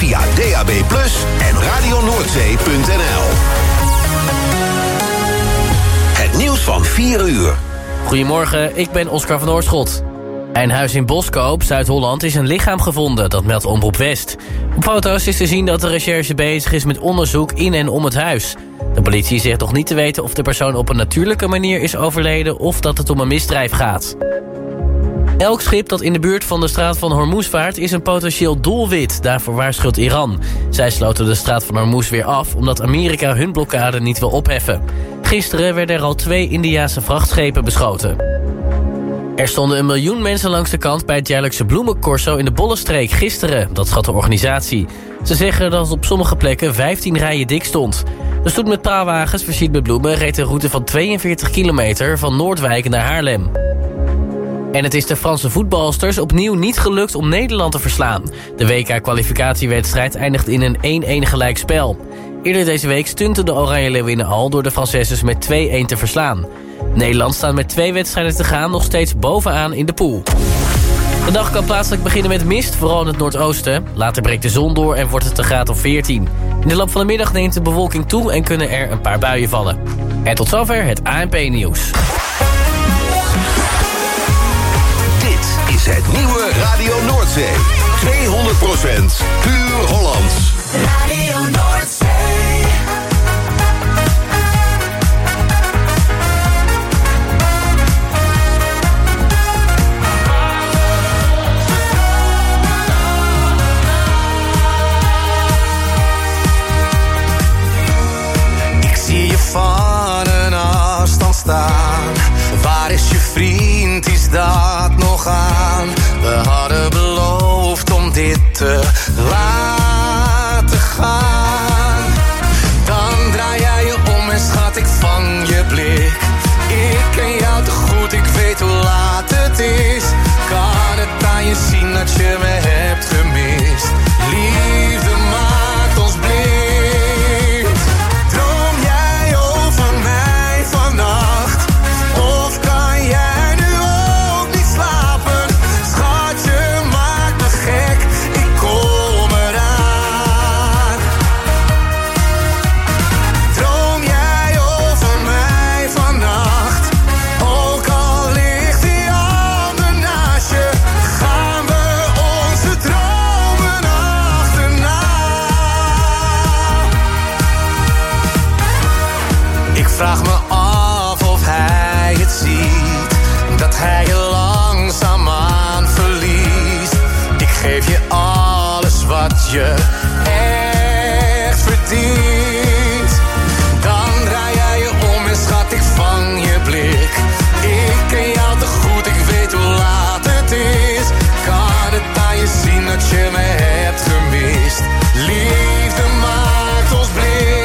via DAB+ en radionoordzee.nl. Het nieuws van 4 uur. Goedemorgen, ik ben Oscar van Oorschot. Bij een huis in Boskoop, Zuid-Holland, is een lichaam gevonden. Dat meldt Omroep West. Op foto's is te zien dat de recherche bezig is met onderzoek in en om het huis. De politie zegt nog niet te weten of de persoon op een natuurlijke manier is overleden of dat het om een misdrijf gaat. Elk schip dat in de buurt van de straat van Hormuz vaart is een potentieel doelwit. Daarvoor waarschuwt Iran. Zij sloten de straat van Hormuz weer af omdat Amerika hun blokkade niet wil opheffen. Gisteren werden er al 2 Indiase vrachtschepen beschoten. Er stonden 1 miljoen mensen langs de kant bij het jaarlijkse bloemencorso in de Bollenstreek gisteren. Dat schat de organisatie. Ze zeggen dat het op sommige plekken 15 rijen dik stond. De stoet met praalwagens versierd met bloemen reed een route van 42 kilometer van Noordwijk naar Haarlem. En het is de Franse voetbalsters opnieuw niet gelukt om Nederland te verslaan. De WK-kwalificatiewedstrijd eindigde in een 1-1 gelijkspel. Eerder deze week stunten de Oranje Leeuwinnen al door de Françaises met 2-1 te verslaan. Nederland staat met 2 wedstrijden te gaan nog steeds bovenaan in de pool. De dag kan plaatselijk beginnen met mist, vooral in het noordoosten. Later breekt de zon door en wordt het een graad of 14. In de loop van de middag neemt de bewolking toe en kunnen er een paar buien vallen. En tot zover het ANP-nieuws. Dit is het nieuwe Radio Noordzee. 200% puur Hollands. Radio Noordzee. Van een afstand staan. Waar is je vriend, is dat nog aan? We hadden beloofd om dit te laten gaan. Dan draai jij je om en schat, ik vang je blik. Ik ken jou te goed, ik weet hoe laat het is. Kan het aan je zien dat je me hebt gemist? Liefde maakt ons blind. Vraag me af of hij het ziet, dat hij je langzaamaan verliest. Ik geef je alles wat je echt verdient. Dan draai jij je om en schat, ik vang je blik. Ik ken jou te goed, ik weet hoe laat het is. Kan het aan je zien dat je me hebt gemist? Liefde maakt ons blind.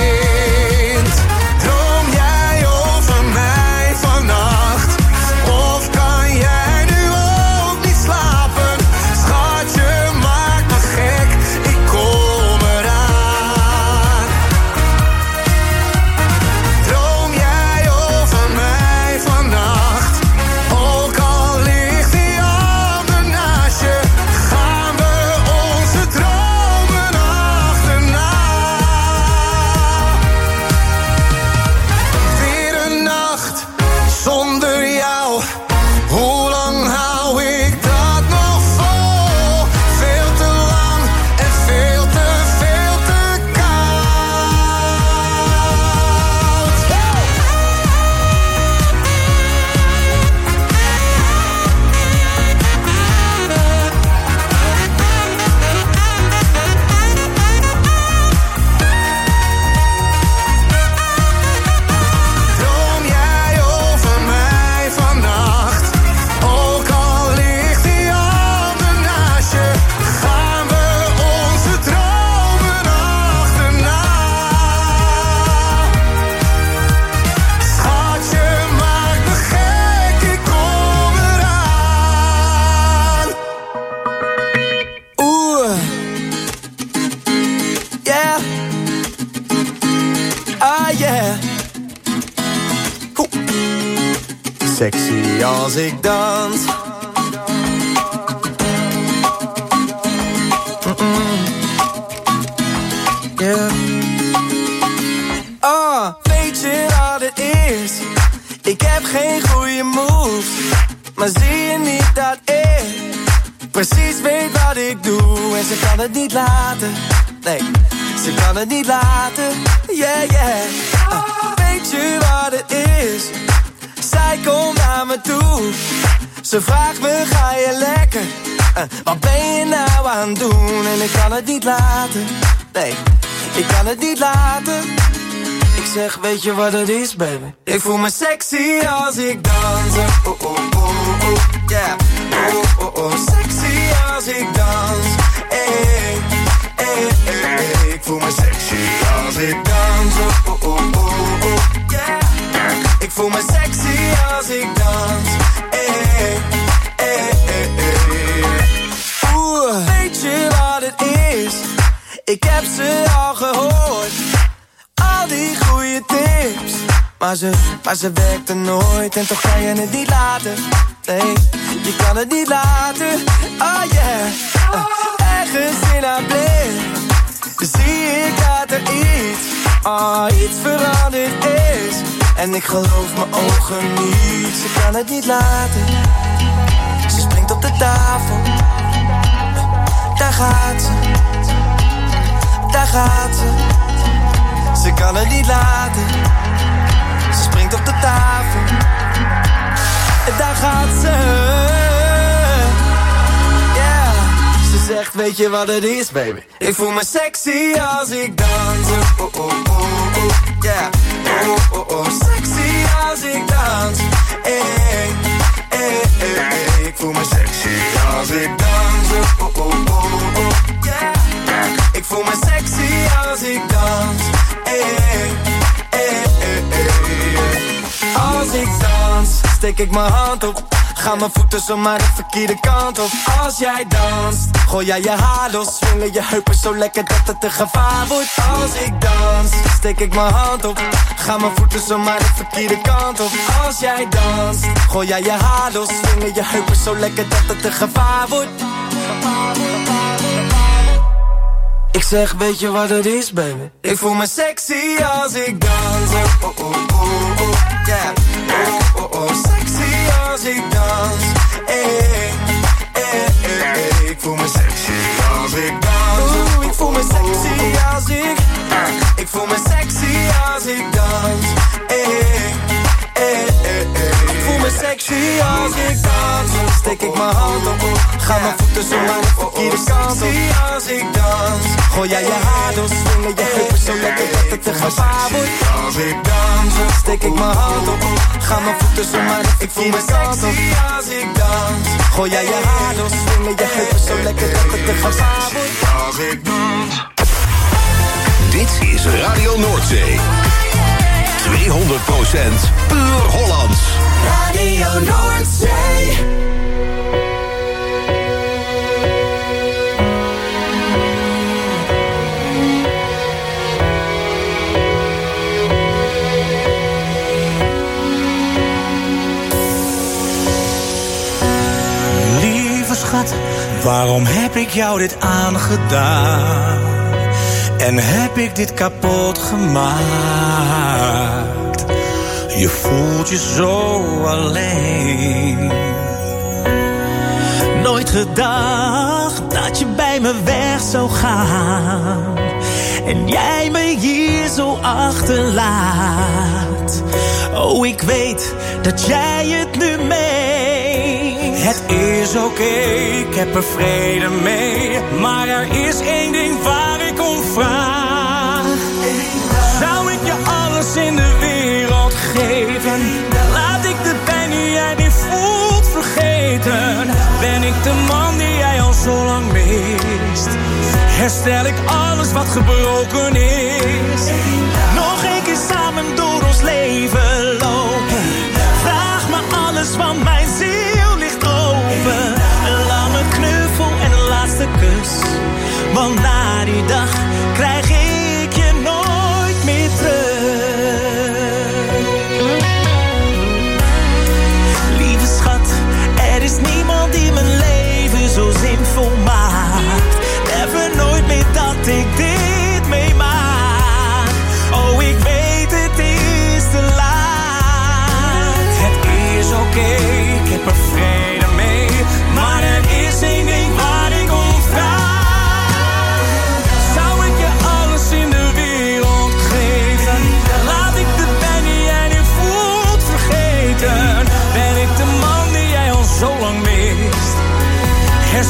Sexy als ik dans. Ik heb geen goede moves, maar zie je niet dat ik precies weet wat ik doe. En ze kan het niet laten, nee, ze kan het niet laten, yeah, yeah. Weet je wat het is? Zij komt naar me toe. Ze vraagt me, ga je lekker? Wat ben je nou aan het doen? En ik kan het niet laten, nee, ik kan het niet laten. Ik zeg, weet je wat het is, baby? Ik voel me sexy als ik dans. Oh, oh, oh, oh, yeah. Oh, oh, oh, sexy als ik dans. Hey, hey, hey, hey. Ik voel me sexy als ik dans. Oh, oh, oh, oh, yeah. Ik voel me sexy als ik dans. Hey, hey, hey, hey. Oeh, weet je wat het is? Ik heb ze al gehoord. Al die goede tips, maar ze werkte nooit. En toch kan je het niet laten, nee, je kan het niet laten. Oh yeah, ergens in haar blik zie ik dat er iets veranderd is. En ik geloof mijn ogen niet, ze kan het niet laten. Ze springt op de tafel, daar gaat ze, daar gaat ze. Ze kan het niet laten. Ze springt op de tafel. En daar gaat ze. Yeah. Ze zegt, weet je wat het is, baby? Ik voel me sexy als ik dans. Oh, oh, oh, oh, yeah. Oh, oh, oh, sexy als ik dans. Hey, hey, hey, hey. Ik voel me sexy als ik dans. Oh, oh, oh, oh, yeah. Ik voel me sexy als ik dans. Hey, hey, hey, hey. Als ik dans, steek ik mijn hand op. Ga mijn voeten zomaar de verkeerde kant op. Als jij danst, gooi jij je haar los. Swingen je heupen zo lekker dat het een gevaar wordt. Als ik dans, steek ik mijn hand op. Ga mijn voeten zomaar de verkeerde kant op. Als jij danst, gooi jij je haar los. Swingen je heupen zo lekker dat het een gevaar wordt. Ik zeg, weet je wat het is, baby? Ik voel me sexy als ik dans. Oh, oh, oh, oh, yeah. Oh, oh, oh, sexy als ik dans. Hey, hey, hey, hey. Ik voel me sexy als ik dans. Oeh, ik voel me sexy als ik voel me sexy als ik dans. Hey, hey, hey, hey. Ik voel me sexy als ik dans. Steek ik mijn hand op. Ga mijn voeten zo naar de verkeerde kant op. Als ik dans, gooi jij je haar door. Swingen je heupen zo lekker dat het een gevaar wordt. Als ik dans, steek ik mijn hand op. Ga mijn voeten zo naar de verkeerde kant op. Als ik dans, gooi jij je haar door. Swingen je heupen zo lekker dat het een gevaar wordt. Als ik dans. Dit is Radio Noordzee. 200% puur Hollands. Radio Noordzee. Schat, waarom heb ik jou dit aangedaan? En heb ik dit kapot gemaakt? Je voelt je zo alleen. Nooit gedacht dat je bij me weg zou gaan. En jij me hier zo achterlaat. Oh, ik weet dat jij het nu meent. Het is oké, ik heb er vrede mee. Maar er is één ding waar ik om vraag. Zou ik je alles in de wereld geven? Laat ik de pijn die jij niet voelt vergeten. Ben ik de man die jij al zo lang mist? Herstel ik alles wat gebroken is? Nog één keer samen door ons leven lopen. Vraag me alles, want mijn ziel ligt open. Laat me knuffel en een laatste kus. Want na die dag krijg ik je nooit meer terug. Lieve schat, er is niemand die mijn leven zo zinvol maakt. Never nooit meer dat ik dit meemaak. Oh, ik weet het is te laat.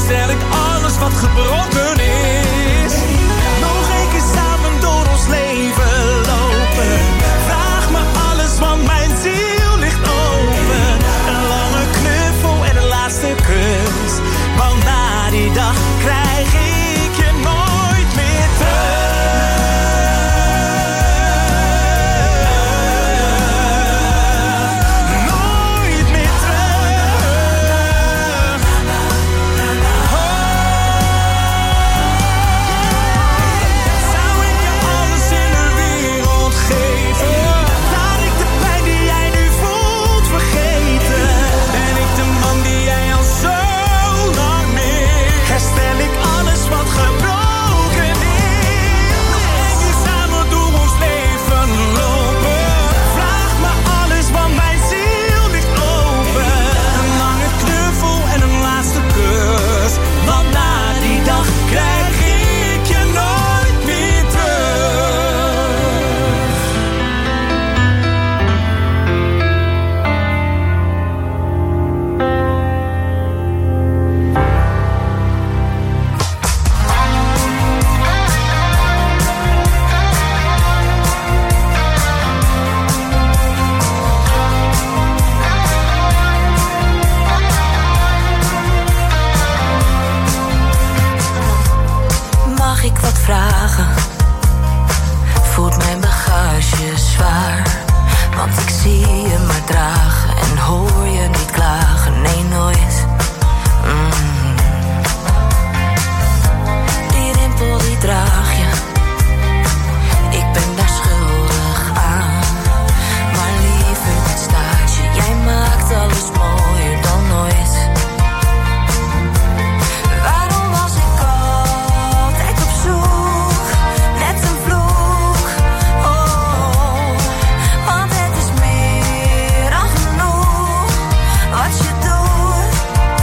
herstel ik alles wat gebroken is. Nog een keer samen door ons leven lopen. Vraag me alles, want mijn ziel ligt open. Een lange knuffel en een laatste kus. Want na die dag krijg ik je nooit meer terug. Voelt mijn bagage zwaar, want ik zie je maar dragen en hoor je niet klagen, nee nooit. Die rimpel die draag je, ik ben daar schuldig aan. Maar liever dit staat je, jij maakt alles mooier dan nooit. Waarom was ik altijd op zoek, net een vloek, oh, want het is meer dan genoeg wat je doet.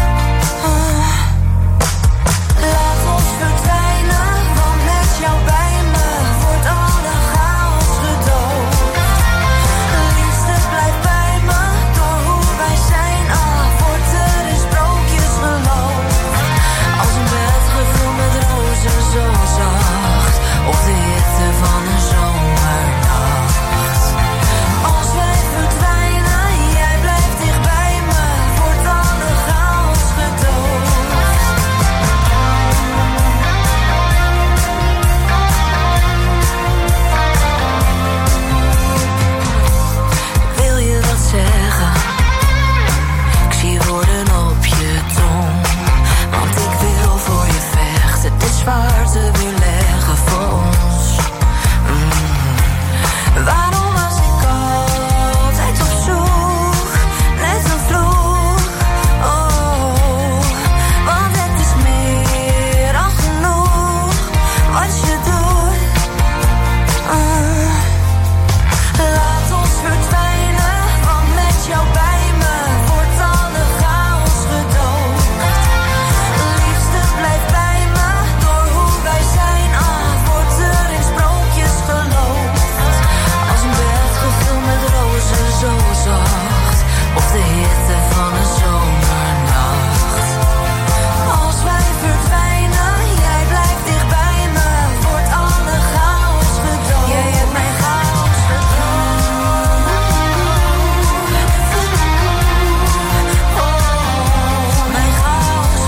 Laat ons verdwijnen, want met jou bij me wordt alle chaos gedoofd. Liefste blijf bij me, door hoe wij zijn, wordt er in sprookjes geloofd. Als een bed gevuld met rozen zo zacht, of de hitte van een zomernacht. Als wij verdwijnen, jij blijft dicht bij me, wordt alle chaos gedoofd. Wil je wat zeggen? Ik zie woorden op je tong, want ik wil voor je vechten, de zwaarte weer leggen voor ons. Waarom was ik altijd op zoek, net een vloek, oh, want het is meer dan genoeg wat je doet. Laat ons verdwijnen, want met jou bij me wordt alle chaos gedoofd. Liefste blijf bij me, door hoe wij zijn, wordt er in sprookjes geloofd. Als een bed gevuld met rozen zo zacht, of de hitte van een zomernacht. Als wij verdwijnen, jij blijft dicht bij me, wordt alle chaos gedoofd. Jij hebt mijn chaos gedoofd. Oh, mijn chaos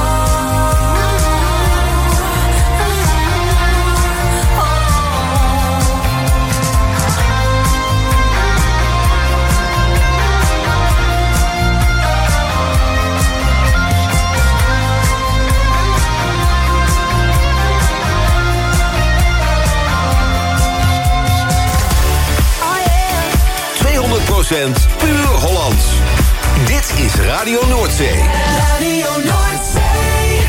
...200% puur Hollands. Dit is Radio Noordzee. Radio Noordzee.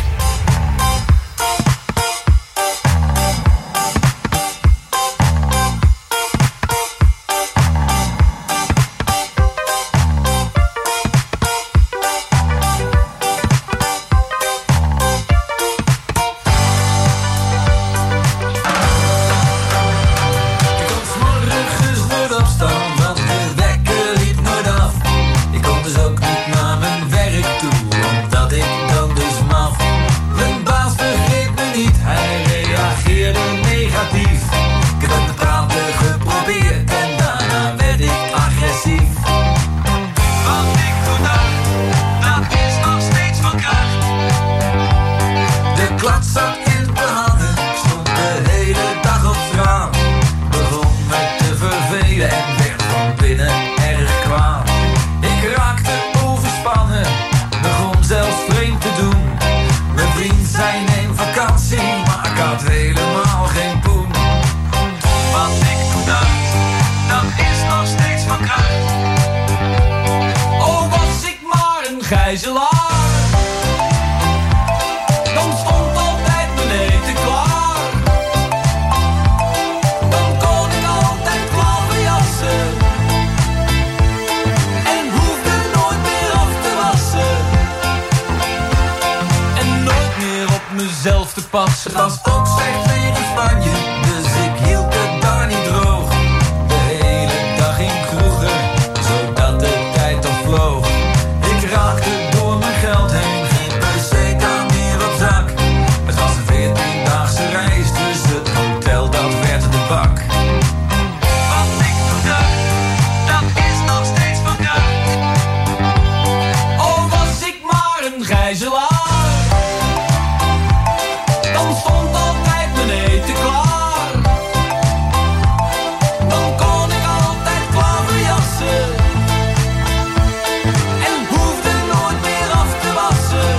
Ik kon 's morgens nooit opstaan, want de wekker liep nooit af. Ik kon dus ook niet naar mijn werk toe, omdat ik dan gijzelaar. Dan stond altijd mijn eten klaar. Dan kon ik altijd klaverjassen. En hoefde nooit meer af te wassen. En nooit meer op mezelf te passen. Het was ook slecht weer in Spanje, dus ik hield het daar niet droog. De hele dag in kroegen, zodat de tijd al vloog. Ik raakte door mijn geld heen, geen peseta meer op zak. Het was een 14-daagse reis, dus het hotel dat werd de bak. Wat ik toen dacht, dat is nog steeds verdacht. Oh, was ik maar een gijzelaar. Dan stond altijd mijn eten klaar. Dan kon ik altijd klaverjassen. En hoefde nooit meer af te wassen.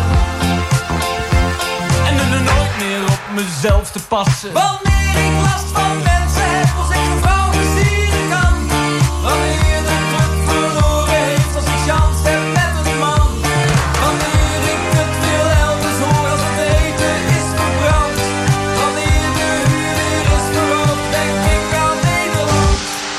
En er nooit meer op mezelf te passen. Wanneer ik last van mensen heb, als ik een vrouw versieren kan. Wanneer de club verloren heeft, als ik chance heb met een man. Wanneer ik het wil elders hoor, als het eten is verbrand. Wanneer de huur weer is verhoogd, denk ik aan Nederland.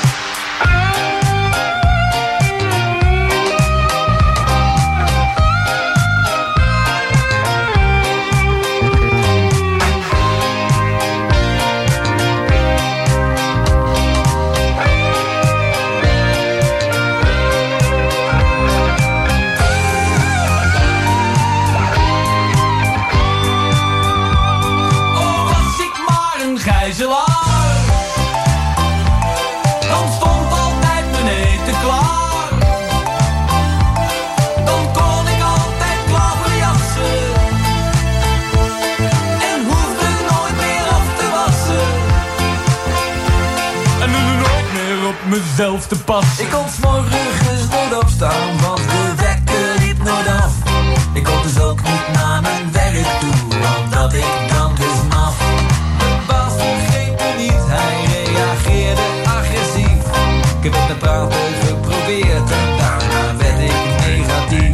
mezelf te passen. Ik kon 's morgens nooit opstaan, want de wekker liep nooit af. Ik kon dus ook niet naar mijn werk toe, omdat ik dan dus maf. De baas vergeet me niet, hij reageerde agressief. Ik heb het met praten geprobeerd en daarna werd ik negatief.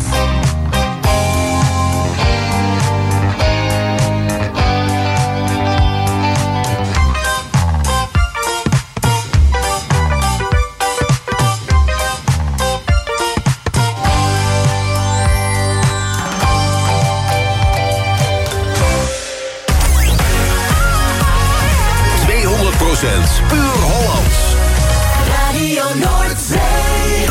Puur Hollands. Radio Noordzee.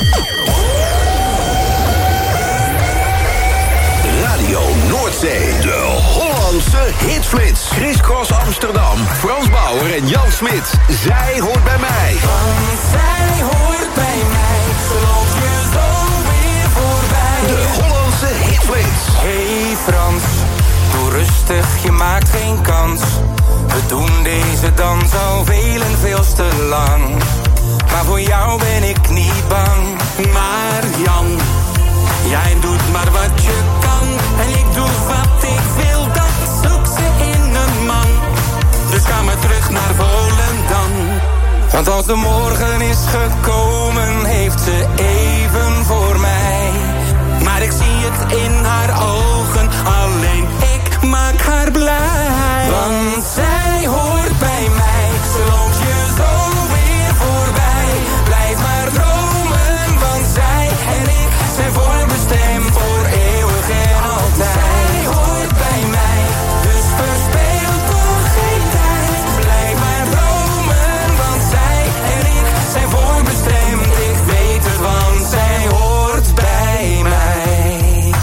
Radio Noordzee. De Hollandse hitflits. Chris Cross Amsterdam, Frans Bauer en Jan Smit. Zij hoort bij mij. Want zij hoort bij mij. Loop je zo weer voorbij. De Hollandse hitflits. Hey Frans, doe rustig, je maakt geen kans. We doen deze dans al veel en veel te lang. Maar voor jou ben ik niet bang. Maar Jan, jij doet maar wat je kan. En ik doe wat ik wil, dat zoekt ze in een man. Dus ga maar terug naar Volendam. Want als de morgen is gekomen, heeft ze even voor mij. Maar ik zie het in haar ogen, alleen ik maak haar blij. Want zij hoort bij mij, ze loopt je zo weer voorbij. Blijf maar dromen, want zij en ik zijn voorbestemd voor eeuwig en altijd. Zij hoort bij mij, dus verspeel toch geen tijd. Blijf maar dromen, want zij en ik zijn voorbestemd. Ik weet het, want zij hoort bij mij.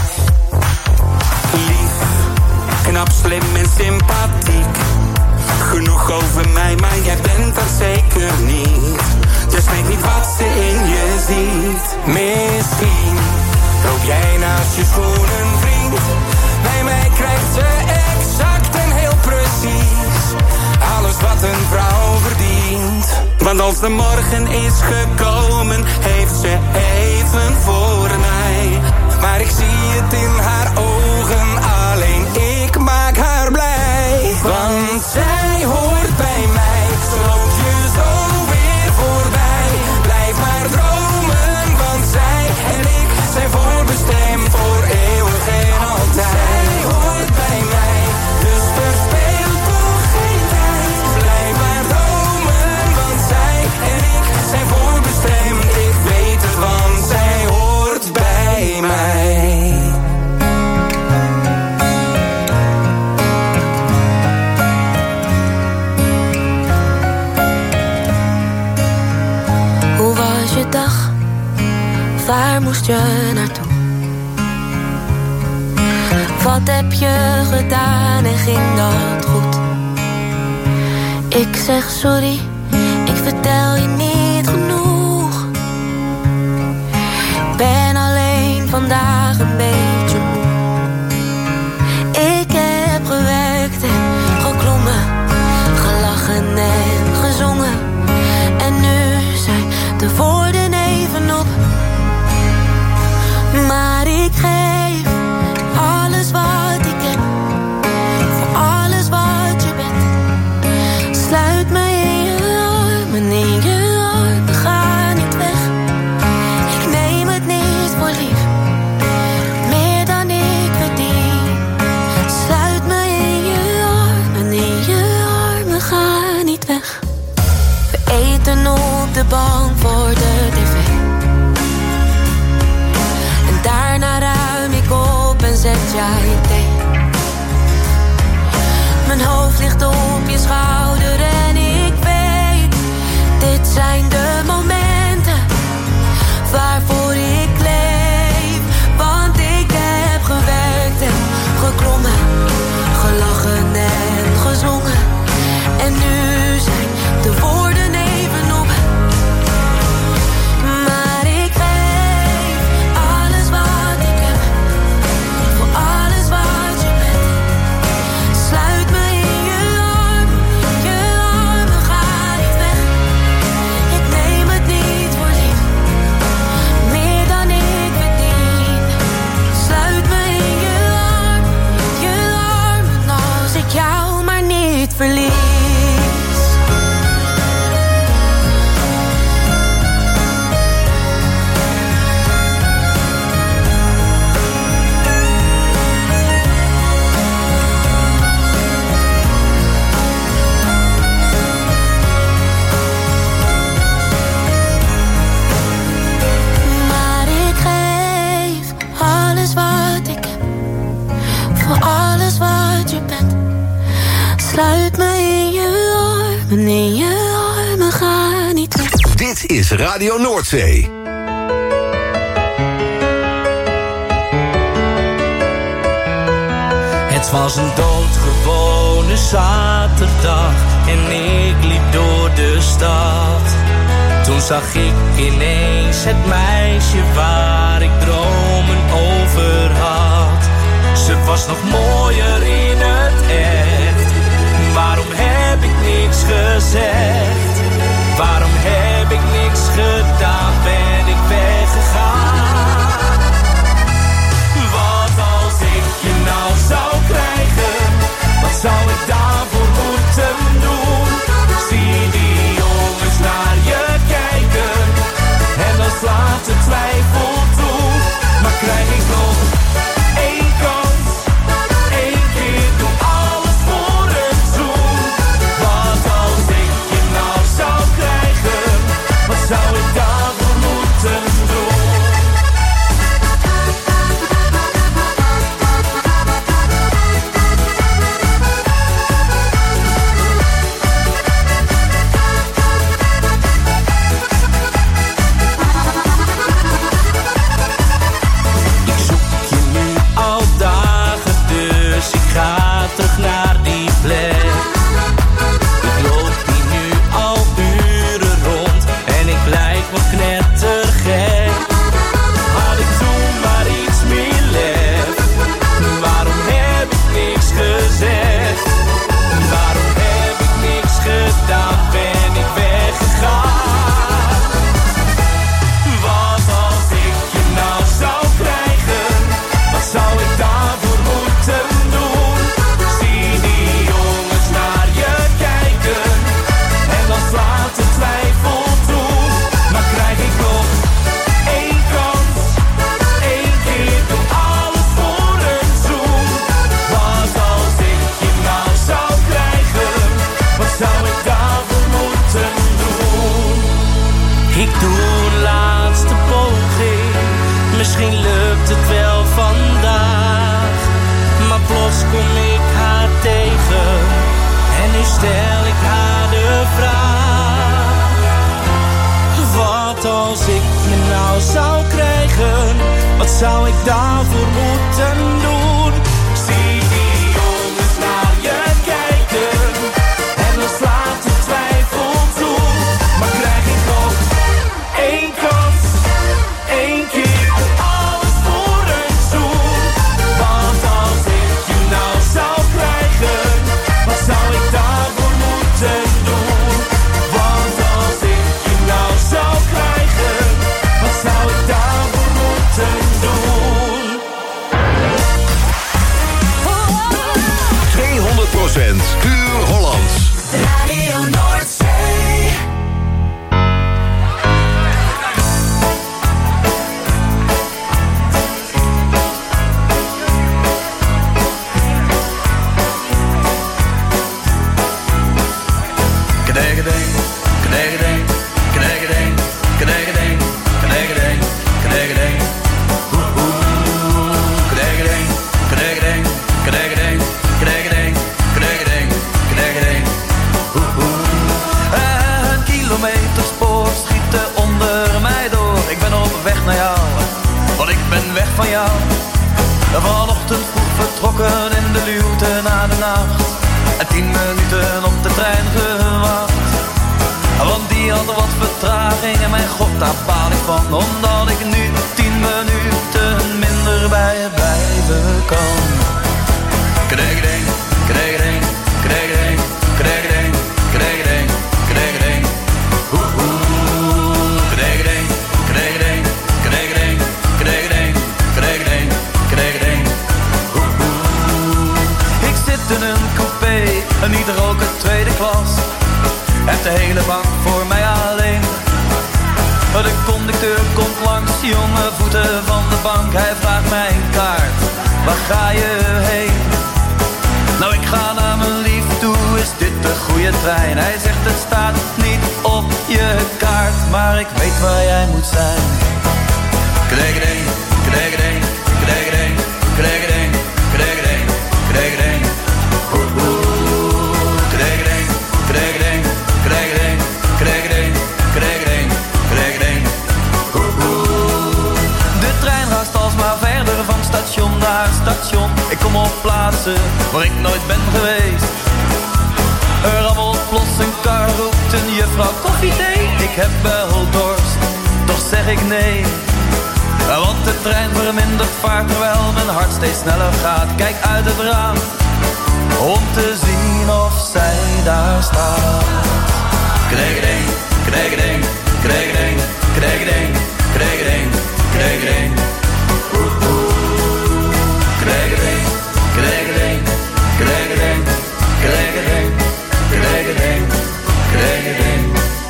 Lief, knap, slim en sympathiek. Genoeg over mij, maar jij bent er zeker niet. Dus weet niet wat ze in je ziet. Misschien loop jij naast je schoenen, vriend. Bij mij krijgt ze exact en heel precies alles wat een vrouw verdient. Want als de morgen is gekomen, heeft ze even voor mij. Maar ik zie het in haar ogen, alleen ik maak haar blij. Want zij hoort bij mij, ze loopt je zo weer voorbij. Blijf maar dromen, want zij en ik zijn voorbestemd voor moest je naartoe? Wat heb je gedaan en ging dat goed? Ik zeg sorry, ik vertel je niet genoeg. Ben alleen vandaag een beetje moe. Ik heb gewerkt en geklommen, gelachen en gezongen. En nu zijn de woorden even op. Maar ik geef alles wat ik heb, voor alles wat je bent. Sluit me in je armen, in je armen, ga niet weg. Ik neem het niet voor lief, meer dan ik verdien. Sluit me in je armen, ga niet weg. We eten op de bank voor de tv. En daarna ruim ik op en zet jij thee. Mijn hoofd ligt op je schouder en ik weet, dit zijn de momenten waarvoor ik leef. Want ik heb gewerkt en geklommen, gelachen en gezongen. En nu zijn de woorden even op. Maar ik geef alles wat ik heb, voor alles wat je bent. Sluit me in je armen, ga niet weg. Ik neem het niet voor lief, meer dan ik verdien. Sluit me in je armen, als ik jou maar niet verlies. Maar ik geef alles wat ik heb, voor alles wat je bent. Sluit me in je armen, ga niet weg. Dit is Radio Noordzee. Het was een doodgewone zaterdag en ik liep door de stad. Toen zag ik ineens het meisje waar ik dromen over had. Ze was nog mooier in het echt. Waarom heb ik niks gezegd? Waarom heb ik niks gedaan? Ben ik weggegaan? Wat als ik je nou zou krijgen? Wat zou ik daarvoor moeten doen? Zie die jongens naar je kijken en dan slaat de twijfel toe. Maar krijg ik nog één kans, één keer, doe alles voor een zoen. Wat als ik je nou zou krijgen? Wat zou ik daarvoor moeten doen? Ga terug naar die plek. Ik loop hier nu al uren rond en ik lijk wel knettergek. Had ik toen maar iets meer lef? Waarom heb ik niks gezegd? Waarom heb ik niks gedaan? Ben ik weggegaan? Wat als ik je nou zou krijgen? Wat zou ik daarvoor moeten doen? Slaat de twijfel toe, maar krijg ik nog één kans, één keer, doe alles voor een zoen. Wat als ik je nou zou krijgen? Wat zou ik daarvoor moeten doen? Ik doe een laatste poging, misschien lukt het wel vandaag. Maar plots kom ik haar tegen en nu stel ik haar de vraag. Wat als ik je nou zou krijgen? zou ik daarvoor moeten doen? Zie die jongens naar je kijken en dan slaat de twijfel toe. Maar krijg ik nog één kans, één keer, alles voor een zoen. Want als ik je nou zou krijgen, wat zou ik daarvoor moeten doen? Want als ik je nou zou krijgen, wat zou ik daarvoor moeten doen? 200% puur Hollands. Radio Noordzee. Knegedeng, knegedeng, knegedeng, knegedeng, knegedeng, knegedeng. Knegedeng, knegedeng, knegedeng, knegedeng, knegedeng, knegedeng. Een kilometerspoor schiet onder mij door. Ik ben op weg naar jou, want ik ben weg van jou. Vanochtend vroeg vertrokken in de luwte na de nacht. En 10 minuten op de trein gewacht. Want die had wat vertraging en mijn god, daar baal ik van. Omdat ik nu 10 minuten minder bij je blijven kan. Knegedeng, knegedeng, knegedeng, knegedeng, knegedeng, knegedeng. Knegedeng, knegedeng, knegedeng, knegedeng, knegedeng, knegedeng. Ik zit in een coupé, niet roken tweede klas. Heeft de hele bank voor mij alleen. De conducteur komt langs, jonge voeten van de bank. Hij vraagt mijn kaart, waar ga je heen? Nou, ik ga naar mijn lief toe, is dit de goede trein? Hij zegt het staat niet op je kaart, maar ik weet waar jij moet zijn. Knegedeng, knegedeng, knegedeng, knegedeng, knegedeng, knegedeng. Knegedeng, knegedeng, knegedeng, knegedeng, knegedeng, knegedeng. De trein raast alsmaar verder van station naar station. Ik kom op plaatsen waar ik nooit ben geweest. Er rammelt plots een kar, roept een juffrouw koffie, thee. Ik heb wel dorst, toch zeg ik nee. Want de trein vermindert vaart terwijl mijn hart steeds sneller gaat. Kijk uit het raam om te zien of zij daar staat. Knegedeng, knegedeng, knegedeng, knegedeng, knegedeng, knegedeng. Knegedeng, knegedeng, knegedeng, knegedeng, knegedeng, knegedeng.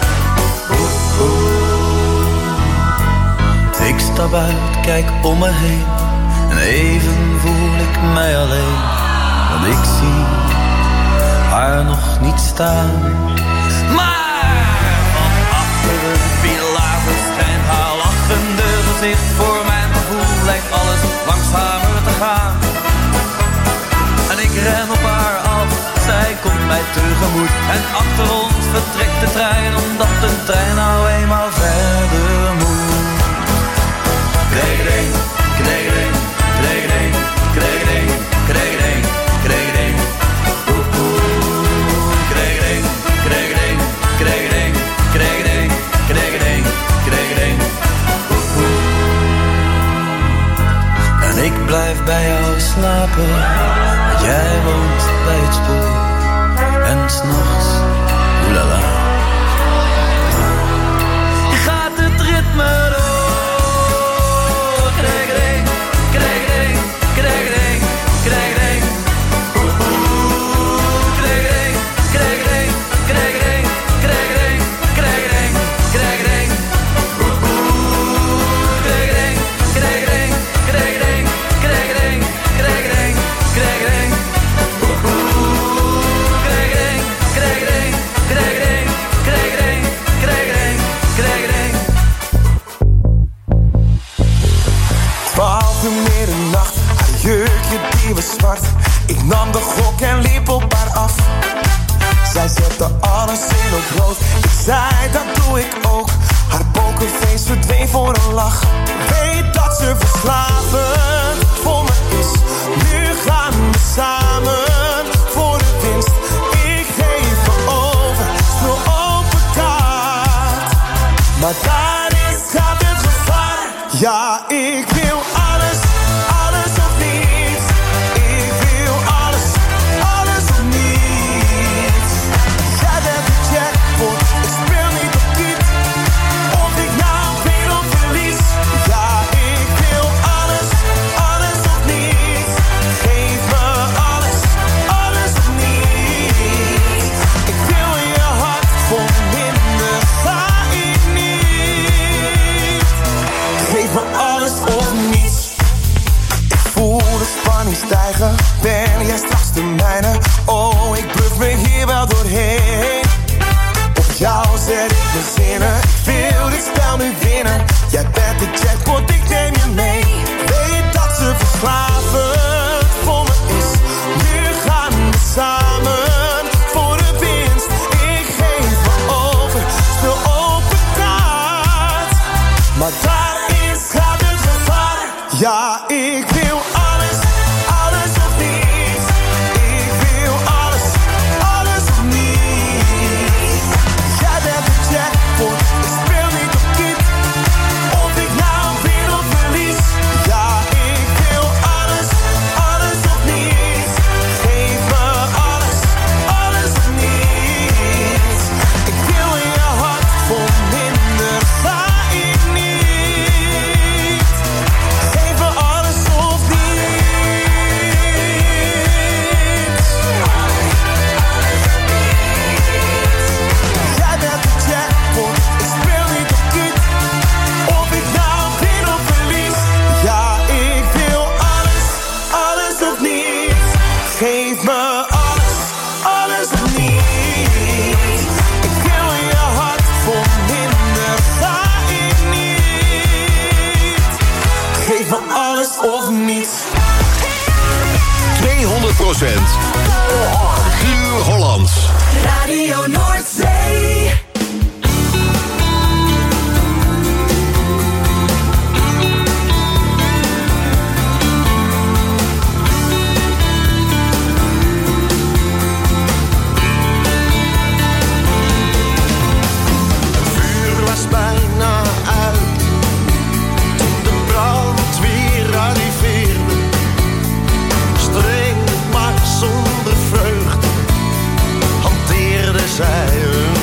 Ik stap uit, kijk om me heen en even voel ik mij alleen. Want ik zie haar nog niet staan. Maar van achter een pilaar verschijnt haar lachende gezicht. Voor mijn gevoel lijkt alles langzamer te gaan. En ik ren op haar af, zij komt mij tegemoet. En achter ons vertrekt de trein, omdat de trein nou eenmaal verder moet. Knegedeng, knegedeng, knegedeng, knegedeng, knegedeng, knegedeng. Knegedeng, knegedeng, knegedeng, knegedeng, knegedeng, knegedeng. En ik blijf bij jou slapen, want jij woont bij het spoor. En 's nachts, oelala, gaat het ritme door. Knegedeng, knegedeng, knegedeng, knegedeng. Knegedeng, knegedeng, knegedeng, knegedeng, knegedeng, knegedeng. Knegedeng, knegedeng, knegedeng, knegedeng, knegedeng, knegedeng. Knegedeng, knegedeng, knegedeng, knegedeng, knegedeng, knegedeng. 12 uur middernacht, haar jurkje die was zwart. Ik nam de gok en liep op haar af. Zij zette alles in op rood. Ik zei dat doe ik ook, Haar pokerface verdween voor een lach. Weet dat ze verslavend voor me is. Nu gaan we samen voor de winst. Ik geef me over, speel open kaart. Maar daar is gaat het gevaar. Ja, ik wil alles, alles of niets. Ik wil alles, alles of niets. Jij bent de jackpot, ik speel niet op kiet. Of ik nou win of verlies. Ja, ik wil alles, alles of niets. Geef me alles, alles of niets. Ik wil je hart voor minder, ga ik niet. Geef me alles of niets. Ik voel de spanning stijgen. Ben jij straks de mijne? Oh, ik bluff me hier wel doorheen. Op jou zet ik mijn zinnen. Ik wil dit spel nu winnen. Jij bent de jackpot, ik neem je mee. Weet dat ze verslavend voor me is. Nu gaan we samen voor de winst. Ik geef me over, speel open kaart. Maar daarin gaat het gevaar. Ja, ik wil alles, alles of niets. Ik wil alles, alles of niets. Jij bent de jackpot, ik speel niet op kiet. Of ik nou win of verlies. Ja, ik wil alles, alles of niets. Geef me alles, alles of niets. Ik wil in je hart voor minder, ga ik niet. Geef me alles of niets. Jij bent de jackpot, ik speel niet op kiet. Of ik nou win of verlies. Ja, ik wil alles, alles of niets. Geef me alles, alles of niets. Ik wil in je hart voor minder, ga ik niet. Geef me alles of niets. 200% puur Hollands. Radio Noordzee. Vuur was bijna uit toen de brandweer arriveerde. Streng maar zonder vreugde hanteerde zij hun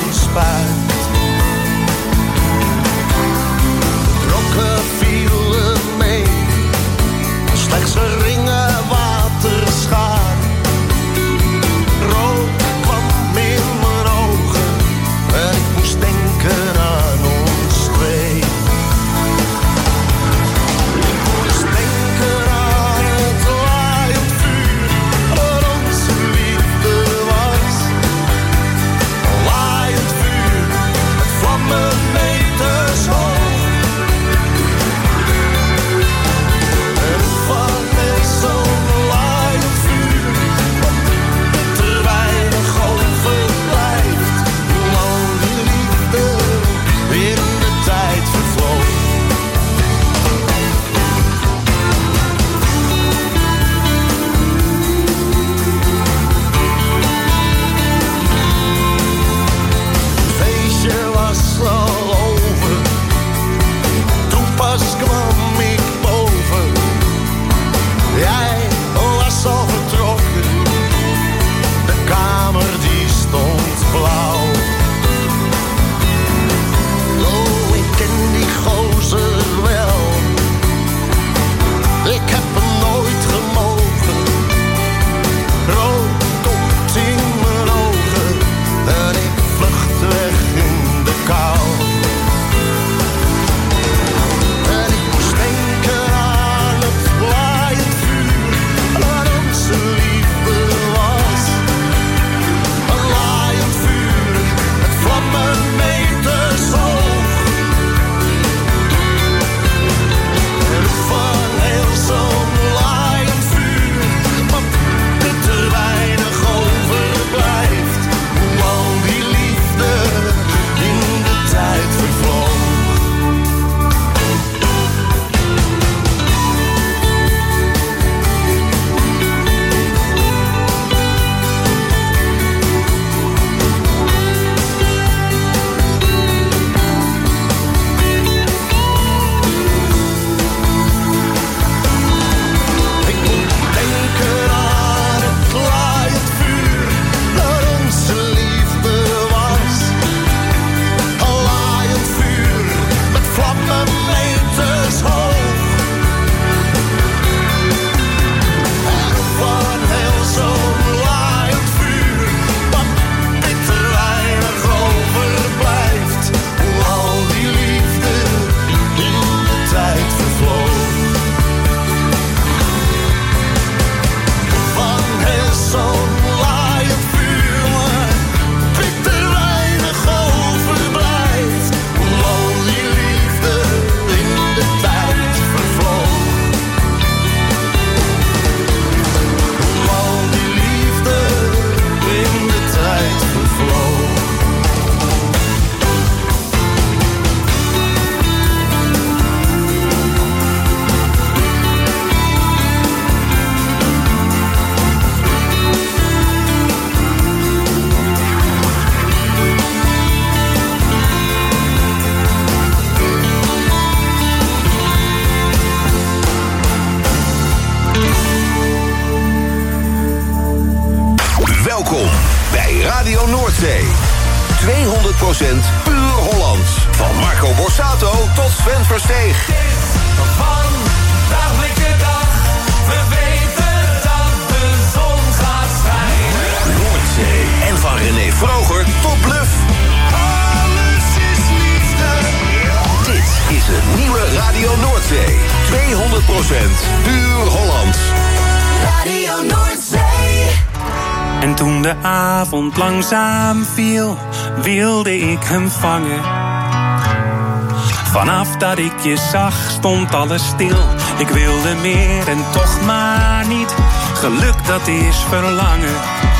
puur Hollands. Van Marco Borsato tot Sven Versteeg. Vandaag de dag, we weten dat de zon gaat schijnen. Noordzee. En van René Vroger tot Bluff. Alles is liefde. Dit is de nieuwe Radio Noordzee. 200% puur Hollands. Radio Noordzee. En toen de avond langzaam viel, wilde ik hem vangen. Vanaf dat ik je zag, stond alles stil. Ik wilde meer en toch maar niet. Geluk, dat is verlangen.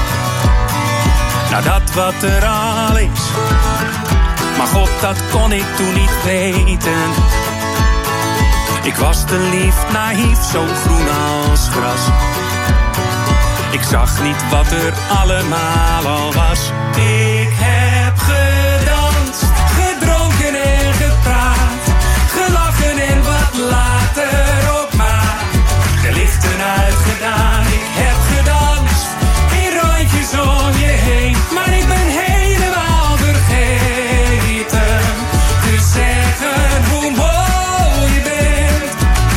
Nou, dat wat er al is. Maar God, dat kon ik toen niet weten. Ik was te lief, naïef, zo groen als gras. Ik zag niet wat er allemaal al was. Ik heb gedanst, gedronken en gepraat, gelachen en wat later op maat. De lichten uitgedaan, ik heb gedanst in rondjes om je heen. Maar ik ben helemaal vergeten te zeggen hoe mooi je bent.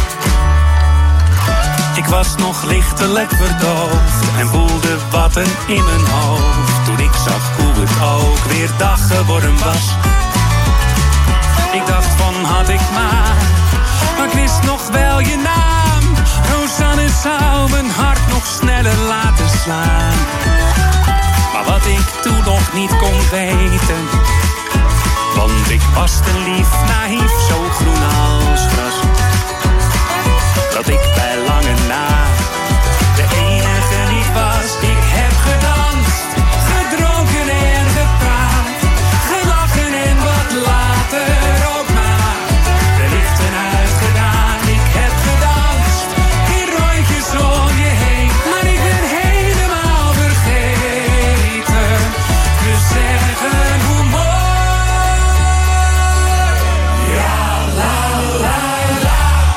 Ik was nog lichtelijk verdoofd en voelde wat er in mijn hoofd, toen ik zag hoe het ook weer dag geworden was. Ik dacht van had ik maar ik wist nog wel je naam. Rosanne zou mijn hart nog sneller laten slaan. Maar wat ik toen nog niet kon weten, want ik was te lief, naïef, zo groen als gras, dat ik bij lange na de enige niet was. Ik heb gedanst, gedronken en gepraat, gelachen en wat later ook maar. De lichten uitgedaan, ik heb gedanst in rondjes om je heen. Maar ik ben helemaal vergeten te zeggen hoe mooi. Ja, la la la.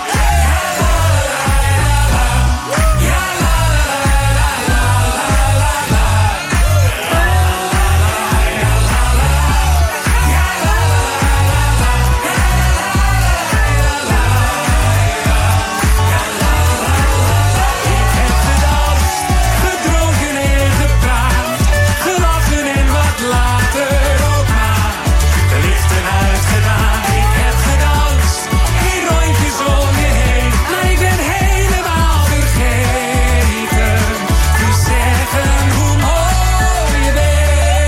Gedronken en gepraat, gelachen en wat later ook maar. De lichten uitgedaan, ik heb gedanst in rondjes om je heen. Maar ik ben helemaal vergeten te zeggen hoe mooi je bent.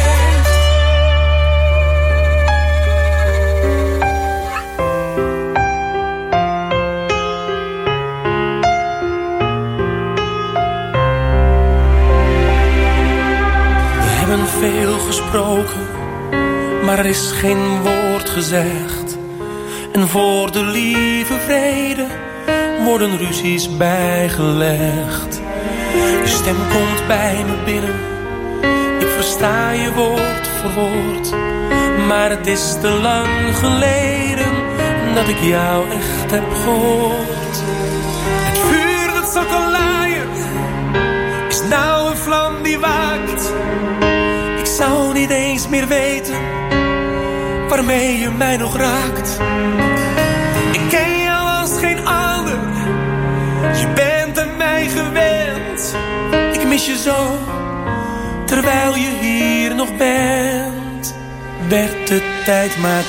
We hebben veel gesproken, maar er is geen woord gezegd. En voor de lieve vrede worden ruzies bijgelegd. Je stem komt bij me binnen, ik versta je woord voor woord. Maar het is te lang geleden dat ik jou echt heb gehoord. Het vuur dat zat al laaien, is nou een vlam die waakt. Ik zou niet eens meer weten waarmee je mij nog raakt. Ik ken jou als geen ander, je bent aan mij gewend. Ik mis je zo, terwijl je hier nog bent. Werd de tijd maar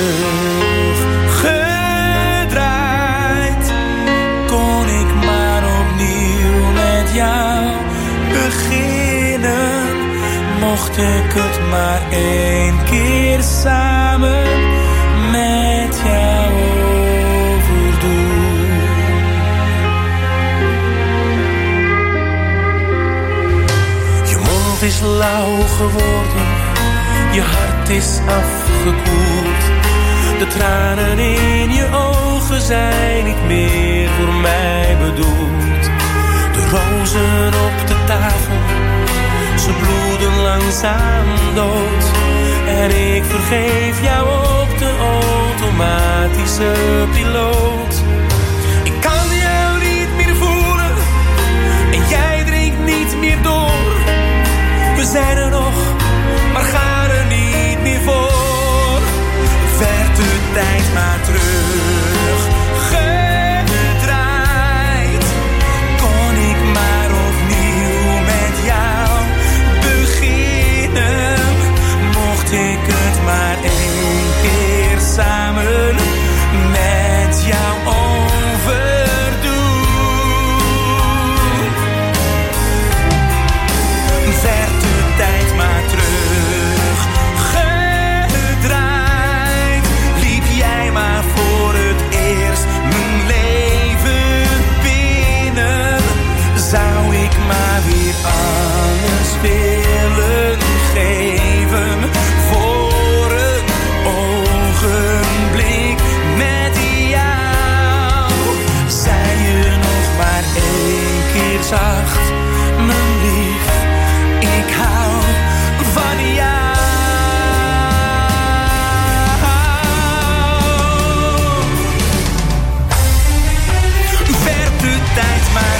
teruggedraaid, kon ik maar opnieuw met jou beginnen. Mocht ik het maar één keer samen met jou overdoen. Je mond is lauw geworden, je hart is afgekoeld. De tranen in je ogen zijn niet meer voor mij bedoeld. De rozen op de tafel, ze bloeden langzaam dood. En ik vergeef jou op de automatische piloot. Ik kan jou niet meer voelen en jij drinkt niet meer door. We zijn er nog, maar gaan er niet meer voor. ik maar weer alles willen geven voor een ogenblik met jou. Zei je nog maar één keer zacht, mijn lief, ik hou van jou. Werd de tijd maar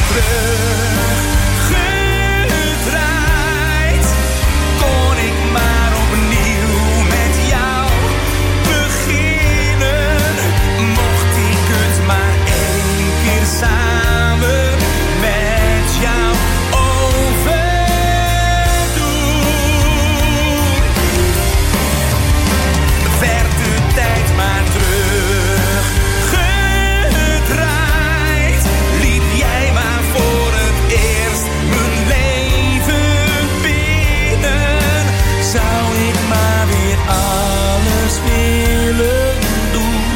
teruggedraaid, kon ik maar opnieuw met jou beginnen. Mocht ik het maar één keer samen met jou overdoen. Werd de tijd maar teruggedraaid, liep jij maar voor het eerst mijn leven binnen. Zou ik maar weer alles willen doen,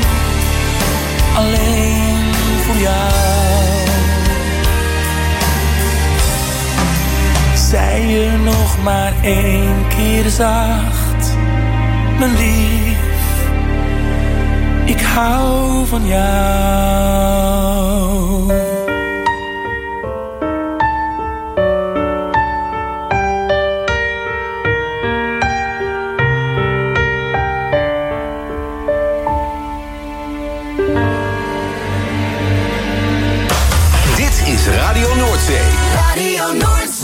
alleen voor jou. Zei je nog maar één keer zacht, mijn lief, ik hou van jou. Dit is Radio Noordzee. Radio Noordzee.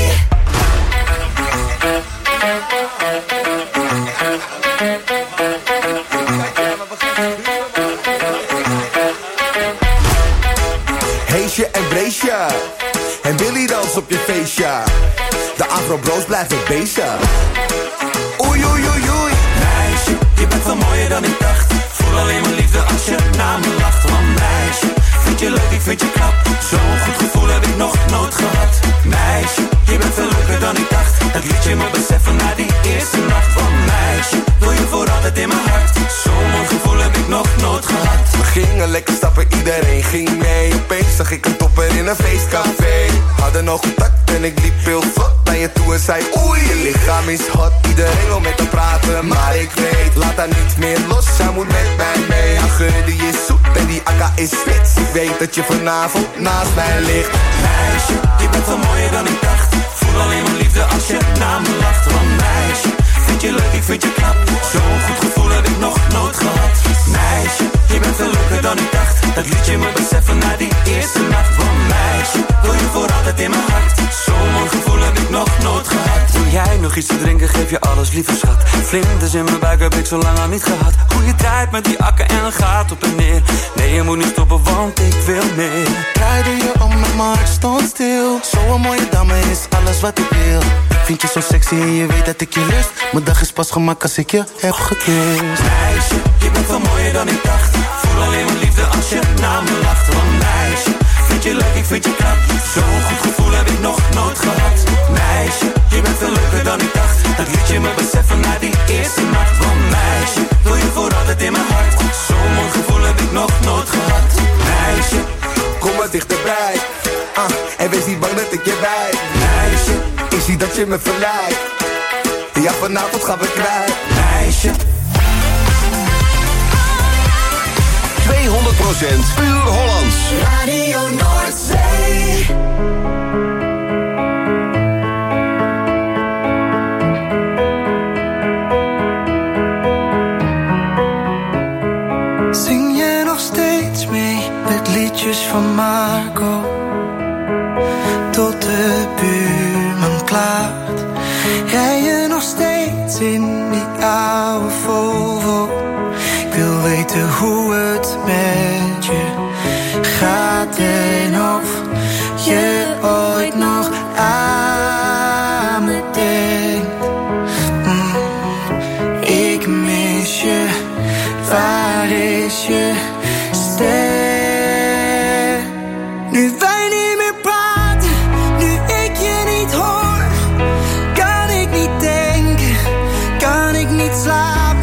Heesje en Breesje en Billy dans op je feestje. De Afro-bros blijven bezig. Oei, oei, oei, oei. Meisje, je bent veel mooier dan ik dacht. Voel alleen mijn liefde als je naar me lacht. Want meisje, vind je leuk, ik vind je knap. Zo'n goed gevoel heb ik nog nooit gehad. Meisje, je bent veel leuker dan ik dacht. Dat liet je me beseffen na die eerste nacht. Want meisje, wil je voor altijd in mijn hart. Zo'n mooi gevoel heb ik nog nooit gehad. We gingen lekker stappen, iedereen ging mee. Opeens zag ik een topper in een feestcafé. Hadden nog contact en ik liep heel vlot naar je toe en zei oei, je lichaam is hot. Iedereen wil met haar praten, maar ik weet, laat haar niet meer los. Zij moet met mij mee, haar geur die is zoet en die akka is spits. Ik weet dat je vanavond naast mij ligt. Meisje, je bent veel mooier dan ik dacht. Voel alleen mijn liefde als je naar me lacht. Want meisje, vind je leuk, ik vind je knap. Zo'n goed gevoel heb ik nog nooit gehad. Meisje, je bent veel leuker dan ik dacht. Dat liet je me beseffen na die eerste nacht. Want meisje, wil je voor altijd in mijn hart. Zo'n mooi gevoel heb ik nog nooit gehad. Wil jij nog iets te drinken, geef je alles, lieve schat. Vlinders in mijn buik heb ik zo lang al niet gehad. Hoe je draait met die akken en gaat op en neer. Nee, je moet niet stoppen, want ik wil meer. Draaide je om, mijn hart stond stil. Zo'n mooie dame is alles wat ik wil. Ik vind je zo sexy en je weet dat ik je lust. Mijn dag is pas gemaakt als ik je heb gekust. Meisje, je bent veel mooier dan ik dacht. Voel alleen mijn liefde als je naar me lacht. Want meisje, vind je leuk, ik vind je knap. Zo'n goed gevoel heb ik nog nooit gehad. Meisje, je bent veel leuker dan ik dacht. Dat liet je me beseffen na die eerste nacht. Want meisje, wil je voor altijd in mijn hart. Zo'n mooi gevoel heb ik nog nooit gehad. Meisje, kom maar dichterbij. En wees niet bang dat ik je bij. meisje, Ik zie dat je me verleidt. Ja, vanavond gaan we kwijt. meisje. 200% puur Hollands. Radio Noordzee. Zing je nog steeds mee met liedjes van Marco? Tot de buurman klaart. Rij je nog steeds in die oude Volvo? Ik wil weten hoe het met je gaat en of je ooit nog aan me denkt. Ik mis je, waar is je stem? Nu wij niet meer praten, nu ik je niet hoor, kan ik niet denken, kan ik niet slapen.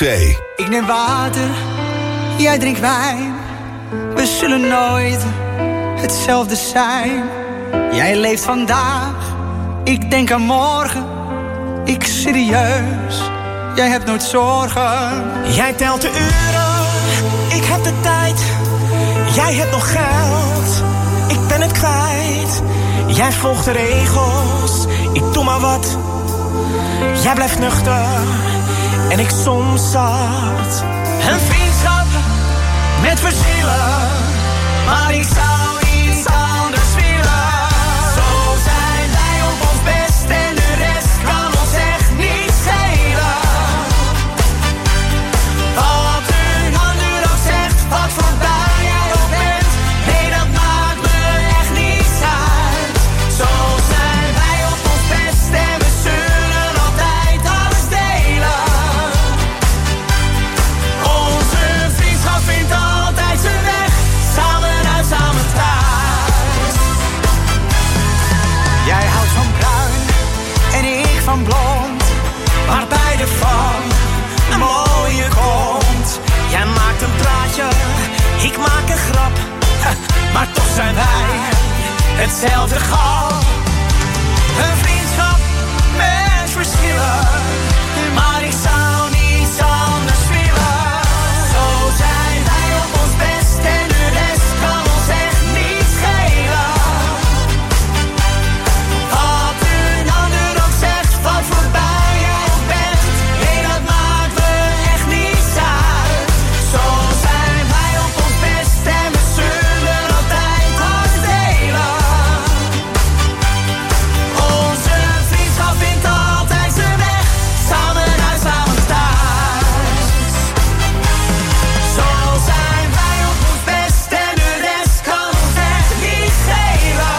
Noordzee. Ik neem water, jij drinkt wijn. We zullen nooit hetzelfde zijn. Jij leeft vandaag, ik denk aan morgen. Ik serieus, jij hebt nooit zorgen. Jij telt de uren, ik heb de tijd. Jij hebt nog geld, ik ben het kwijt. Jij volgt de regels, ik doe maar wat. Jij blijft nuchter en ik soms zat. Een vriendschap met verschillen, maar ik zou iets anders willen. Zo zijn wij op ons best en de rest kan ons echt niet schelen. Wat een ander ook zegt, wat voorbij jij ook bent, nee dat maakt me echt niets uit. Zo zijn wij op ons best en we zullen altijd alles delen. Onze vriendschap vindt altijd zijn weg, samen uit, samen thuis. Jij houdt van bruin en ik van blond, maar beide van een mooie kont. Jij maakt een praatje, ik maak een grap, maar toch zijn wij hetzelfde gal. Een vriendschap met verschillen, maar ik zou niets anders willen. Zo zijn wij op ons best en de rest kan ons echt niet schelen. Wat een ander ook zegt, wat voorbij jij ook bent, nee dat maakt me echt niets uit. Zo zijn wij op ons best en we zullen altijd alles delen. Onze vriendschap vindt altijd zijn weg, samen uit, samen thuis. Zo zijn wij op ons best en de rest kan ons echt niet schelen.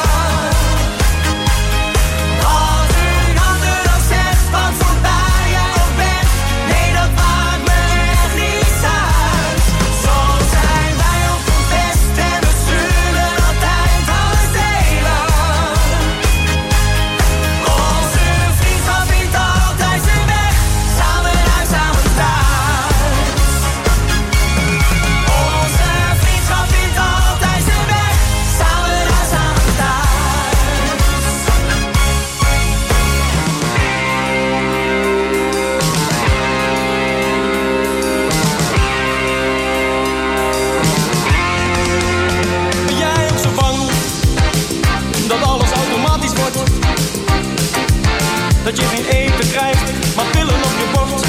Wat een ander ook zegt, wat voorbij jij ook bent, nee dat maakt me echt niets uit. Zo zijn wij op ons best en we zullen altijd alles delen. Onze vriendschap vindt altijd zijn weg, samen uit, samen thuis. Onze vriendschap vindt altijd zijn weg, samen uit, samen Ben jij ook zo bang dat alles automatisch wordt? Dat je geen eten krijgt, maar pillen op je bord?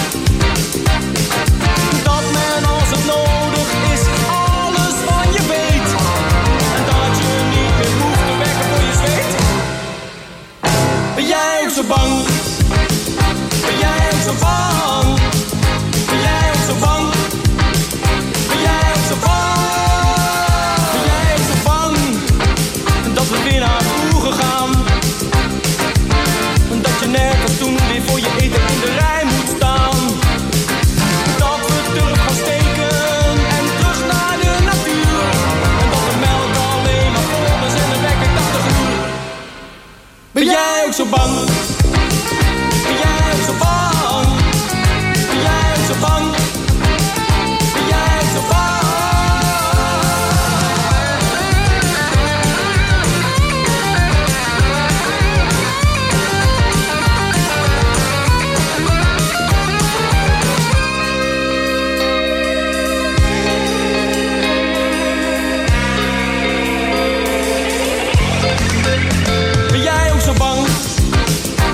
Dat men als het nodig is, alles van je weet. En dat je niet meer hoeft te werken voor je zweet. Ben jij ook zo bang? Ben jij ook zo bang? Ben jij ook zo bang? Ben jij ook zo bang? Ben jij ook zo bang dat we weer naar vroeger gaan? Dat je net als toen weer voor je eten in de rij moet staan. Dat we terug gaan steken en terug naar de natuur. En dat de melk alleen maar vol is en de wekker 80 uur. Ben jij ook zo bang? Ben jij ook zo bang? Ben jij ook zo bang? Ben jij ook zo bang? Ben jij ook zo bang?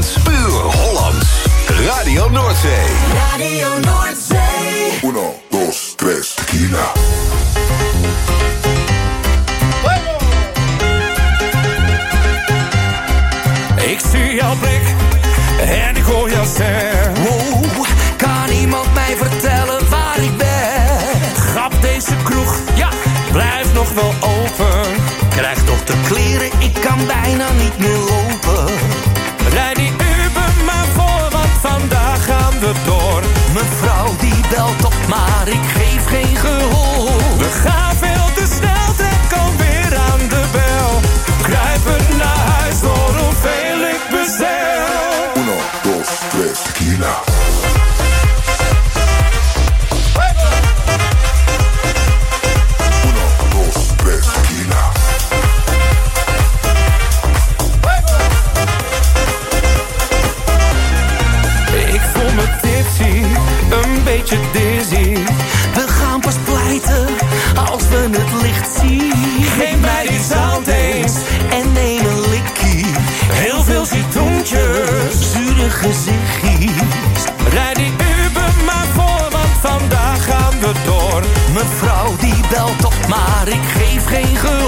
Hollands. Puur Hollands. Radio Noordzee. Radio Noordzee. 1, 2, 3, tequila. Ik zie jouw blik en ik hoor jouw stem. Wow, kan iemand mij vertellen waar ik ben? Grap deze kroeg, ja, blijft nog wel open. Krijg toch de kleren, ik kan bijna niet meer lopen. Rijd die Uber maar voor, want vandaag gaan we door. Mijn vrouw die belt op, maar ik geef geen gehoor. We gaan veel te snel, trek alweer aan de bel. Kruipen naar huis door hoeveel ik bestel. 1, 2, 3, tequila. Een beetje dizzy. We gaan pas pleiten als we het licht zien. Geef mij die zand eens en neem een likkie. Heel veel citroentjes, zure gezichtjes. Rijd die Uber maar voor, want vandaag gaan we door. Mijn vrouw die belt op, maar ik geef geen gehoor.